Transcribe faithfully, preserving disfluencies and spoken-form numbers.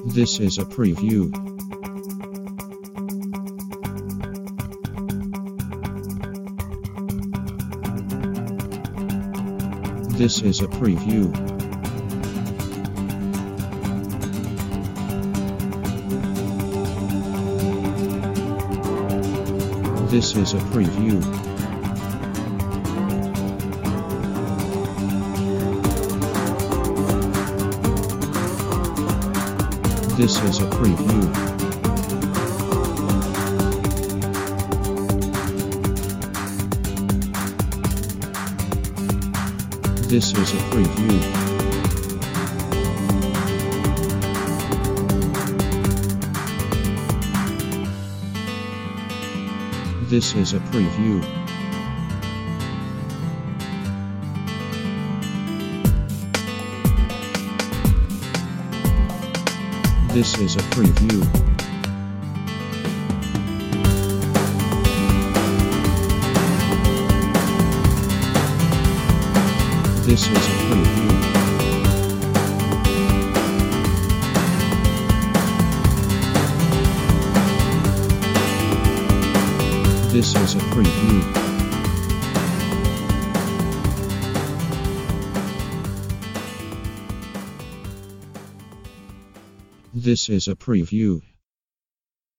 This is a preview. This is a preview. This is a preview. This is a preview. This is a preview. This is a preview. This is a preview. This is a preview. This is a preview. This is a preview.